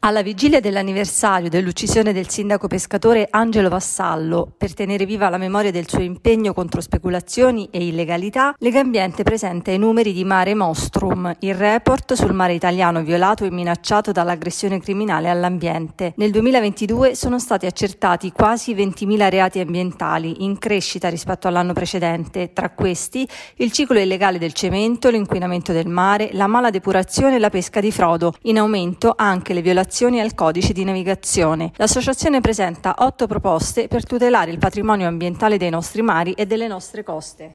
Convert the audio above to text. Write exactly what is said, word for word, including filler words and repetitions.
Alla vigilia dell'anniversario dell'uccisione del sindaco pescatore Angelo Vassallo, per tenere viva la memoria del suo impegno contro speculazioni e illegalità, Legambiente presenta i numeri di Mare Nostrum, il report sul mare italiano violato e minacciato dall'aggressione criminale all'ambiente. Nel duemilaventidue sono stati accertati quasi ventimila reati ambientali, in crescita rispetto all'anno precedente. Tra questi il ciclo illegale del cemento, l'inquinamento del mare, la mala depurazione e la pesca di frodo. In aumento anche le violazioni al codice di navigazione. L'associazione presenta otto proposte per tutelare il patrimonio ambientale dei nostri mari e delle nostre coste.